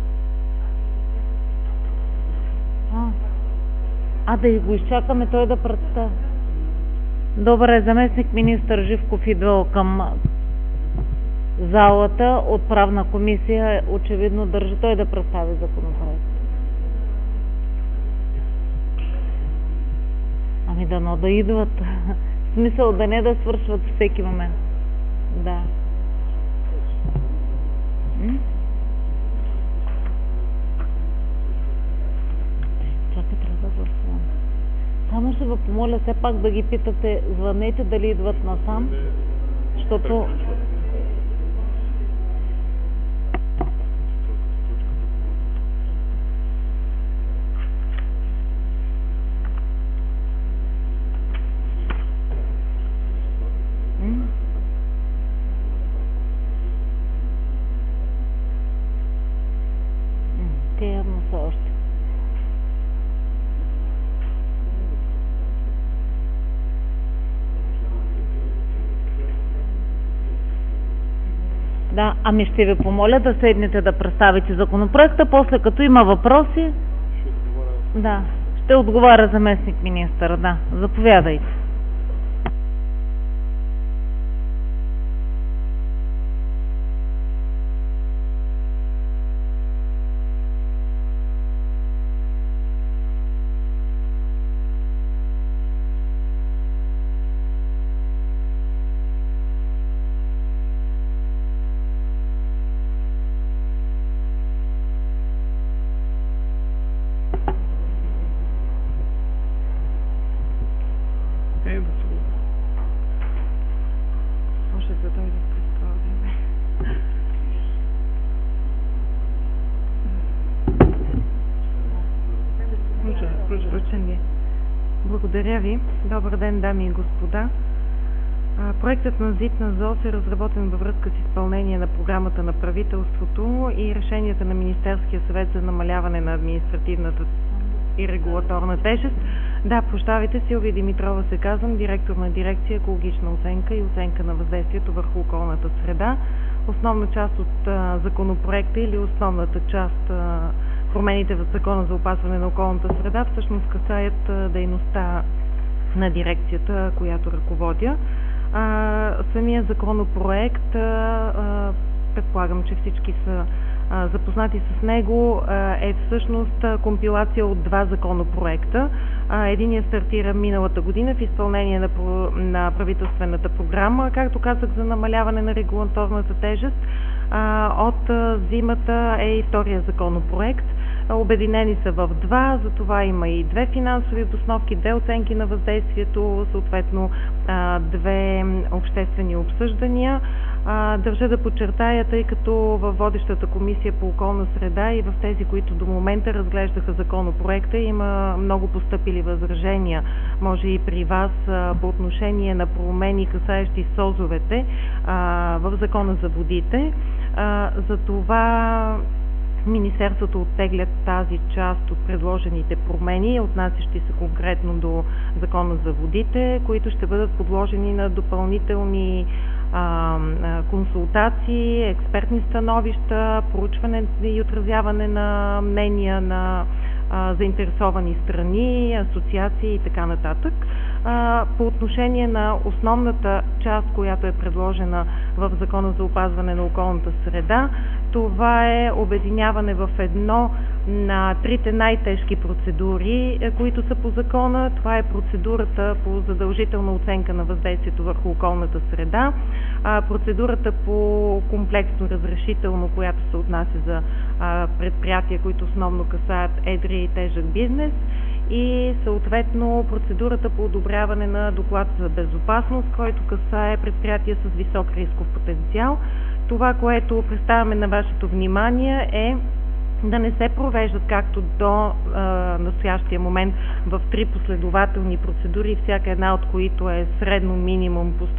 Да го изчакаме той да представи. Добре, заместник министър Живков идвал към залата от правна комисия, очевидно държи той да представи законопроект. Дано да идват. В смисъл да не да свършват всеки момент. Да. Чакай, трябва да гласувам. Само ще ви помоля все пак да ги питате, звънете дали идват насам, защото... Те явно са още. Да, ще ви помоля да седнете да представите законопроекта, после като има въпроси, ще отговаря заместник министър. Да, заповядайте. Благодаря ви. Добър ден, дами и господа. Проектът на ЗИД на ЗОС е разработен във връзка с изпълнение на програмата на правителството и решенията на Министерския съвет за намаляване на административната и регулаторна тежест.
Да, прощавайте, Силвия Димитрова се казвам, директор на дирекция екологична оценка и оценка на въздействието върху околната среда. Основна част от законопроекта или основната част промените в Закона за опазване на околната среда всъщност касаят дейността на дирекцията, която ръководя. Самия законопроект, предполагам, че всички са запознати с него, е всъщност компилация от два законопроекта. Единият стартира миналата година в изпълнение на правителствената програма, както казах, за намаляване на регулаторната тежест. От зимата е и втория законопроект. Обединени са в два, затова има и две финансови обосновки, две оценки на въздействието, съответно две обществени обсъждания. Държа да подчертая, тъй като във водещата комисия по околна среда и в тези, които до момента разглеждаха законопроекта, има много постъпили възражения, може и при вас, по отношение на промени, касаещи СОЗ-овете в Закона за водите. Затова Министерството оттегля тази част от предложените промени, отнасящи се конкретно до Закона за водите, които ще бъдат подложени на допълнителни консултации, експертни становища, проучване и отразяване на мнения на заинтересовани страни, асоциации и така нататък. По отношение на основната част, която е предложена в Закона за опазване на околната среда, това е обединяване в едно на трите най-тежки процедури, които са по закона. Това е процедурата по задължителна оценка на въздействието върху околната среда, процедурата по комплексно разрешително, която се отнася за предприятия, които основно касаят едри и тежък бизнес, и съответно процедурата по одобряване на доклад за безопасност, който касае предприятия с висок рисков потенциал. Това, което представяме на вашето внимание, е да не се провеждат както до настоящия момент в три последователни процедури, всяка една от които е средно минимум по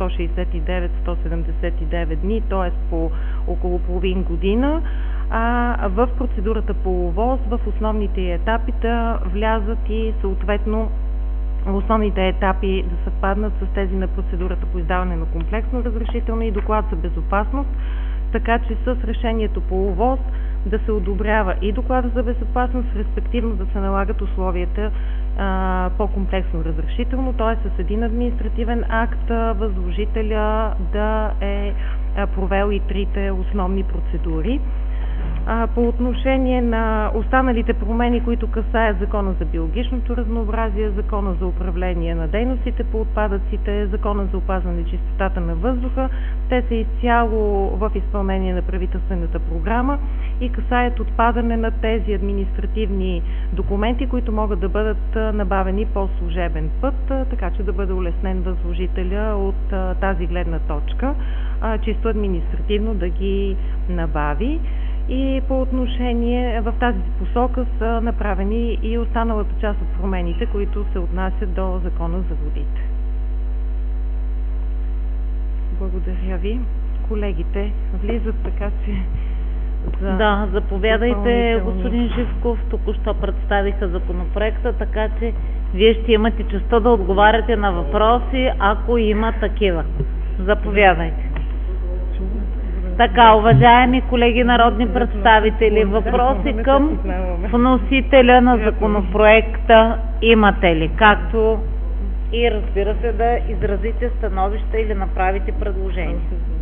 169-179 дни, т.е. по около половин година, в процедурата по ОВОС в основните етапи да влязат и съответно основните етапи да съвпаднат с тези на процедурата по издаване на комплексно разрешително и доклад за безопасност, така че с решението по ОВОС да се одобрява и доклада за безопасност, респективно да се налагат условията по комплексно разрешително, т.е. с един административен акт възложителя да е провел и трите основни процедури. По отношение на останалите промени, които касаят Закона за биологичното разнообразие, Закона за управление на дейностите по отпадъците, Закона за опазване чистотата на въздуха, те са изцяло в изпълнение на правителствената програма и касаят отпадане на тези административни документи, които могат да бъдат набавени по служебен път, така че да бъде улеснен възложителя от тази гледна точка, чисто административно да ги набави. И по отношение в тази посока са направени и останалата част от промените, които се отнасят до Закона за водите. Благодаря ви. Колегите влизат, така че...
Да, заповядайте, господин Живков. Току-що представиха законопроекта, така че вие ще имате честта да отговаряте на въпроси, ако има такива. Заповядайте. Така, уважаеми колеги народни представители, въпроси към вносителя на законопроекта имате ли? Както и, разбира се, да изразите становища или направите предложения.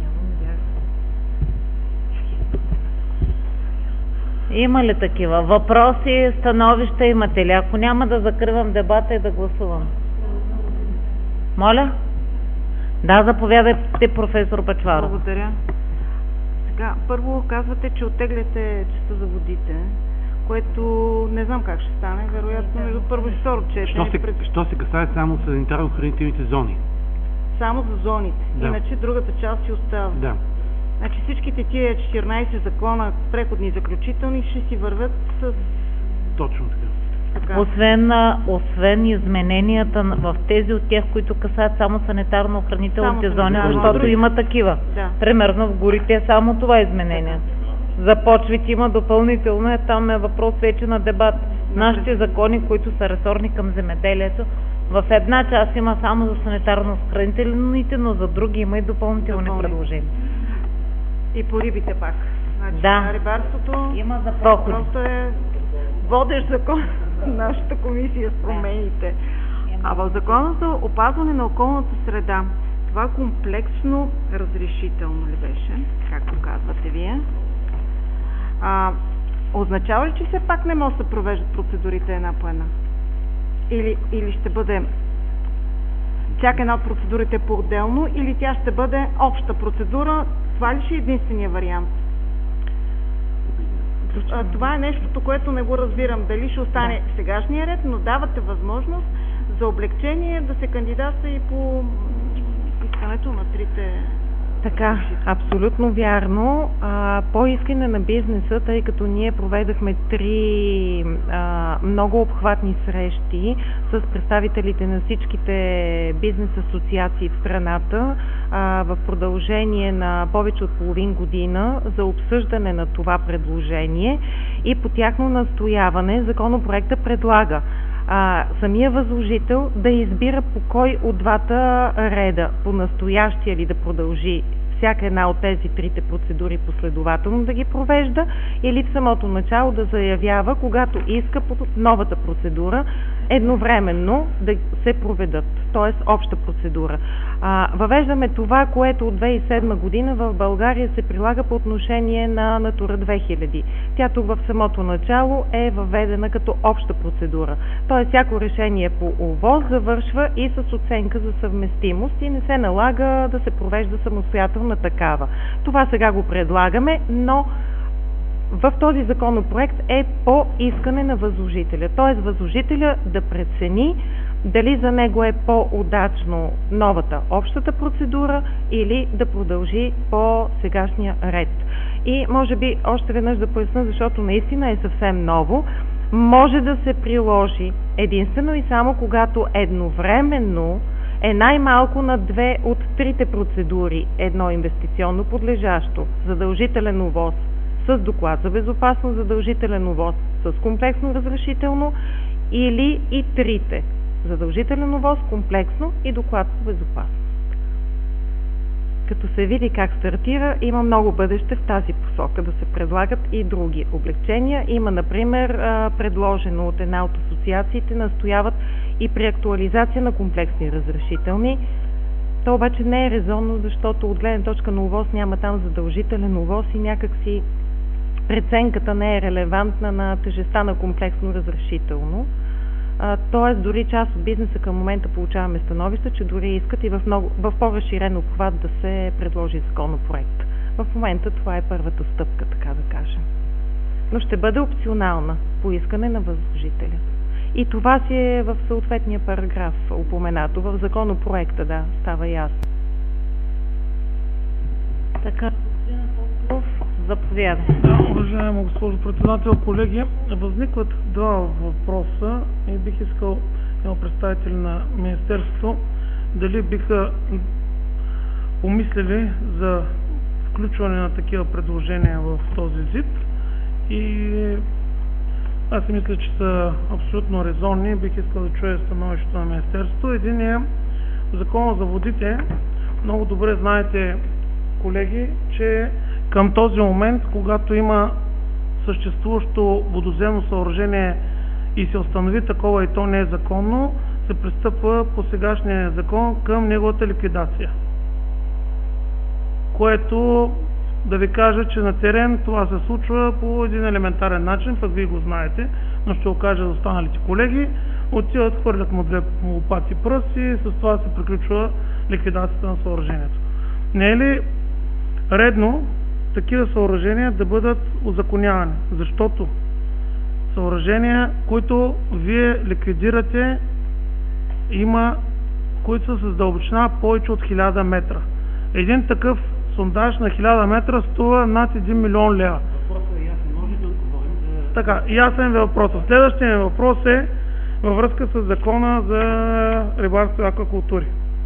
Има ли такива? Въпроси, становища имате ли? Ако няма, да закривам дебата и да гласувам. Моля? Да, заповядайте, професор Бъчваров.
Благодаря. Сега, първо казвате, че оттегляте частта за водите, което не знам как ще стане, вероятно между първо и второ четене.
Що се касае само с санитарно-охранителните зони?
Само за зоните.
Да.
Иначе другата част си остава.
Да.
Значи всичките тия 14 закона, преходни и заключителни, ще си вървят с...
Точно така.
Освен измененията в тези от тях, които касаят само санитарно-охранителните зони, защото има такива.
Да.
Примерно в горите е само това изменение. За почвите има допълнително, там е въпрос вече на дебат Нашите закони, които са ресорни към земеделието, в една част има само за санитарно-хранителните, но за други има и допълнителни предложения.
И по рибите пак. Значи,
да.
Рибарството
има за проходи.
Просто е водещ закон нашата комисия с промените. А в закона за опазване на околната среда, това комплексно разрешително ли беше, както казвате вие? Означава ли, че все пак не може да се провеждат процедурите една по една? Или ще бъде всяка една от процедурите по-отделно, или тя ще бъде обща процедура? Това ли ще е единствения вариант? Това е нещото, което не го разбирам. Дали ще остане сегашния ред, но давате възможност за облегчение да се кандидатства и по искането на трите.
Така, абсолютно вярно. По искане на бизнеса, тъй като ние проведахме 3 много обхватни срещи с представителите на всичките бизнес асоциации в страната в продължение на повече от половин година за обсъждане на това предложение и по тяхно настояване законопроекта предлага самия възложител да избира по кой от двата реда, по настоящия ли да продължи всяка една от тези трите процедури последователно да ги провежда, или в самото начало да заявява, когато иска по новата процедура едновременно да се проведат, т.е. обща процедура. Въвеждаме това, което от 2007 година в България се прилага по отношение на Натура 2000. Тя тук в самото начало е въведена като обща процедура. Т.е. всяко решение по ОВОС завършва и с оценка за съвместимост и не се налага да се провежда самостоятелна такава. Това сега го предлагаме, но в този законопроект е по искане на възложителя. Т.е. възложителя да прецени дали за него е по-удачно новата общата процедура или да продължи по сегашния ред. И може би още веднъж да поясня, защото наистина е съвсем ново, може да се приложи единствено и само когато едновременно е най-малко на 2 от 3 процедури, едно инвестиционно подлежащо, задължителен ОВОС с доклад за безопасност, задължителен ОВОС с комплексно разрешително или и трите. Задължителен ОВОС, комплексно и доклад по безопасност. Като се види как стартира, има много бъдеще в тази посока да се предлагат и други облегчения. Има, например, предложено от една от асоциациите, настояват и при актуализация на комплексни разрешителни. То обаче не е резонно, защото от гледна точка на ОВОС няма там задължителен ОВОС и някакси преценката не е релевантна на тежестта на комплексно разрешително. Т.е. дори част от бизнеса към момента получаваме становище, че дори искат и в по-разширен обхват да се предложи законопроект. В момента това е първата стъпка, така да кажем. Но ще бъде опционална по искане на възложителя. И това си е в съответния параграф упоменато. В законопроекта, да, става ясно.
Така, заповядай.
Уважаема госпожо председател, колеги, възникват 2 въпроса и бих искал представители на Министерството дали биха помислили за включване на такива предложения в този ЗИД и аз си мисля, че са абсолютно резонни. Бих искал да чуя становището на Министерството. Един е в Закона за водите. Много добре знаете, колеги, че към този момент, когато има съществуващо водоземно съоръжение и се установи такова и то не е законно, се пристъпва по сегашния закон към неговата ликвидация. Което, да ви кажа, че на терен това се случва по един елементарен начин, пък вие го знаете, но ще го кажа за останалите колеги. Отиват, хвърлят му 2 лопати пръст и с това се приключва ликвидацията на съоръжението. Не е ли редно такива съоръжения да бъдат узаконявани? Защото съоръжения, които вие ликвидирате, има, които са с дълбочина повече от 1000 метра. Един такъв сондаж на 1000 метра струва над 1 милион лева.
Въпросът е ясен. Може да отговорим за...
Така, ясен е въпросът. Следващия въпрос е във връзка с закона за рибарство и аквакултури.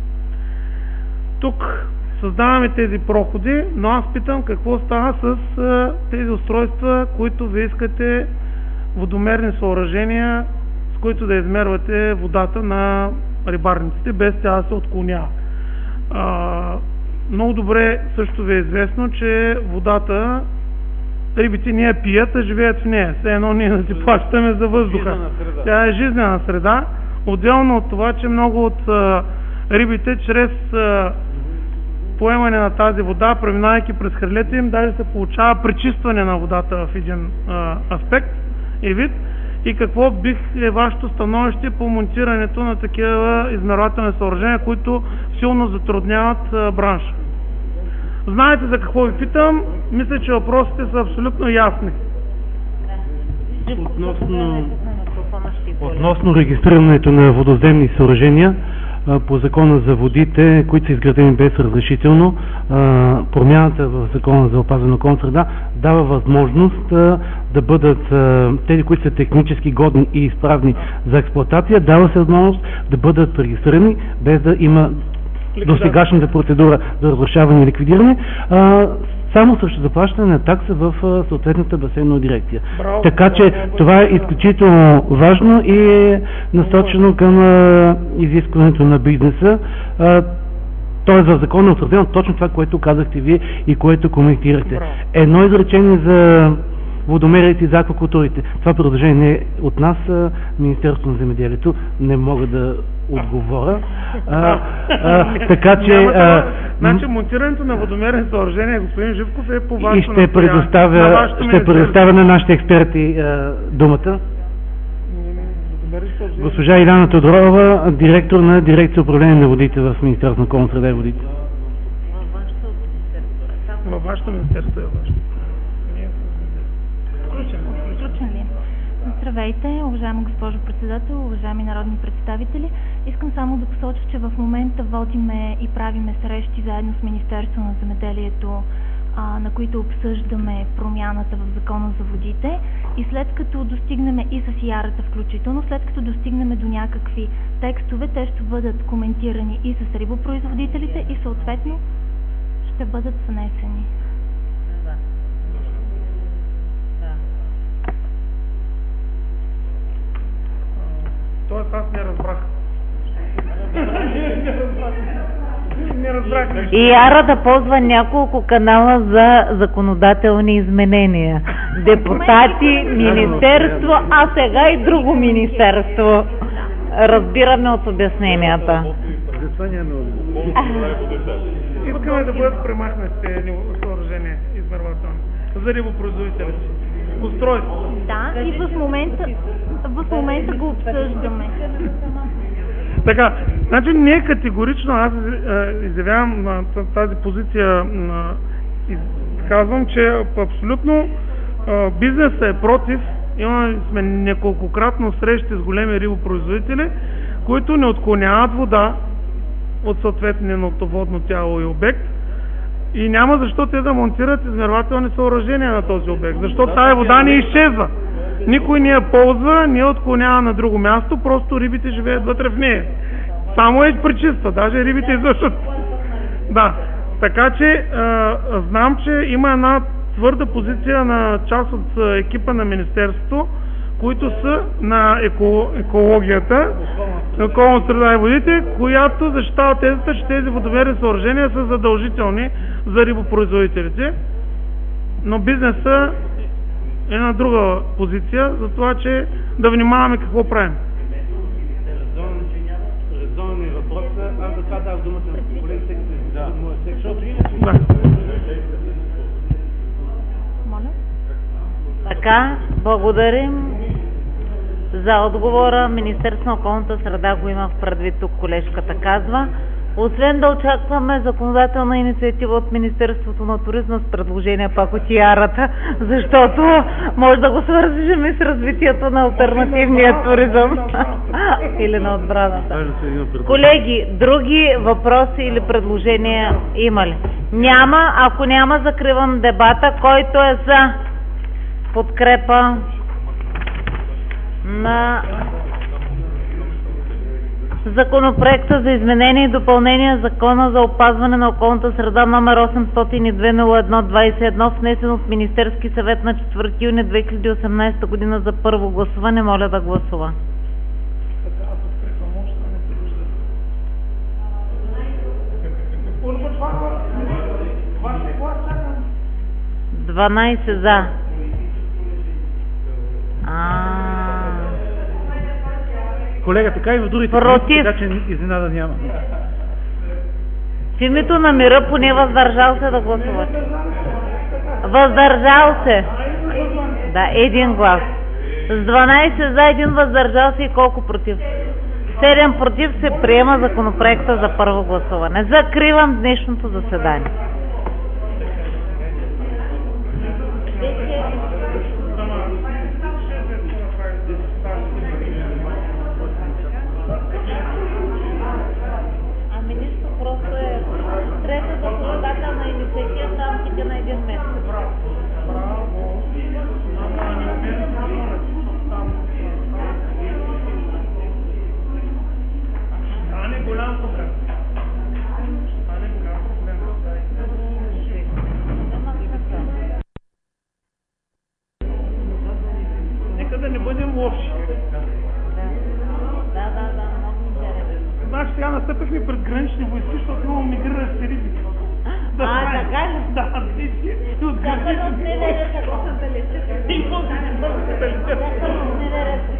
Тук създаваме тези проходи, но аз питам какво става с тези устройства, които вие искате водомерни съоръжения, с които да измервате водата на рибарниците, без тя да се отклонява. Много добре също ви е известно, че водата, рибите не я пият, а живеят в нея. Все едно ние да си плащаме за въздуха. Тя е жизнена среда. Отделно от това, че много от рибите чрез поемане на тази вода, преминавайки през хрилете им, даже се получава пречистване на водата в един аспект и вид. И какво е вашето становище по монтирането на такива измервателни съоръжения, които силно затрудняват бранша? Знаете за какво ви питам? Мисля, че въпросите са абсолютно ясни.
Относно регистрирането на водоземни съоръжения по закона за водите, които са изградени без разрешително, промяната в закона за опазване на околната среда дава възможност да бъдат тези, които са технически годни и изправни за експлоатация, дава се възможност да бъдат регистрирани без да има досегашната процедура за разрушаване и ликвидиране, само срещу заплащане на такса в съответната басейнова дирекция.
Браво,
така че това е изключително важно и е насочено към изискването на бизнеса. Т.е. в закона е отразено точно това, което казахте вие и което коментирахте. Едно изречение за водомерите и за аквакултурите. Това предложение не е от нас, Министерството на земеделието. Не мога да отговоря. Така че...
Значи монтирането на водомерни съоръжения, господин Живков, е по вашето
и ще предоставя на нашите експерти думата. Госпожа Иляна Тодорова, директор на дирекция управление на водите в Министерството на околната среда и водите.
Във вашето министерство е вашето.
Включен ли? Здравейте, уважаема госпожо председател, уважаеми народни представители. Искам само да посоча, че в момента водиме и правиме срещи заедно с Министерството на земеделието, на които обсъждаме промяната в закона за водите, и след като достигнем и с ярата включително, след като достигнем до някакви текстове, те ще бъдат коментирани и с рибопроизводителите и съответно ще бъдат внесени.
Тоест аз не разбрах. Не разбрах.
И Яра да ползва няколко канала за законодателни изменения. Депутати, министерство, а сега и друго министерство. Разбираме от обясненията.
Искаме да бъдат премахнати тези съоръжения измервателни за рибопроизводителите. Устройство.
Да, и в момента го обсъждаме.
Така, значи не категорично аз изявявам тази позиция, казвам, че абсолютно бизнесът е против. Имаме сме неколкократно срещи с големи рибопроизводители, които не отклоняват вода от съответното водно тяло и обект. И няма защо те да монтират измервателни съоръжения на този обект, защото тая вода не изчезва. Никой не я ползва, не я отклонява на друго място, просто рибите живеят вътре в нея. Само е пречиства, даже рибите извършват. Да, така че знам, че има една твърда позиция на част от екипа на Министерството, които са на екологията, на околната среда и водите, която защитава тезата, че тези водомерни съоръжения са задължителни за рибопроизводителите. Но бизнеса е на друга позиция, за това, че да внимаваме какво правим.
Резонни въпроси, аз за това дам думата на колегите, защото
Така, благодарим за отговора. Министерството на околната среда го има в предвид, тук колежката казва. Освен да очакваме законодателна инициатива от Министерството на туризма с предложения пак от Ярата, защото може да го свържем и с развитието на алтернативния туризъм или на отбраната. Колеги, други въпроси или предложения има ли? Няма. Ако няма, закривам дебата. Който е за подкрепа на Законопроекта за изменение и допълнение на Закона за опазване на околната среда номер 802-01-21, внесен от Министерски съвет на 4 юни 2018 година за първо гласуване. Моля да гласува. 12 за.
Колега, така и в другите
против,
така че изненада няма.
В името на мира поне въздържал се да гласувате. Въздържал се. Да, един глас. С 12 за, един въздържал се и колко против? 7 против. Се приема законопроекта за първо гласуване. Закривам днешното заседание. Трета законодателна инициатива в рамките на един месец.
Стане голям проблем. Нека да не бъдем лоши.
Да, много интересно.
Знаеш, сега настъпихме пред гранични войски, защото много мигриращи риби.
Така ли?
Да, птици.
Чакай от НВР, какво са да летят?
И после да летят.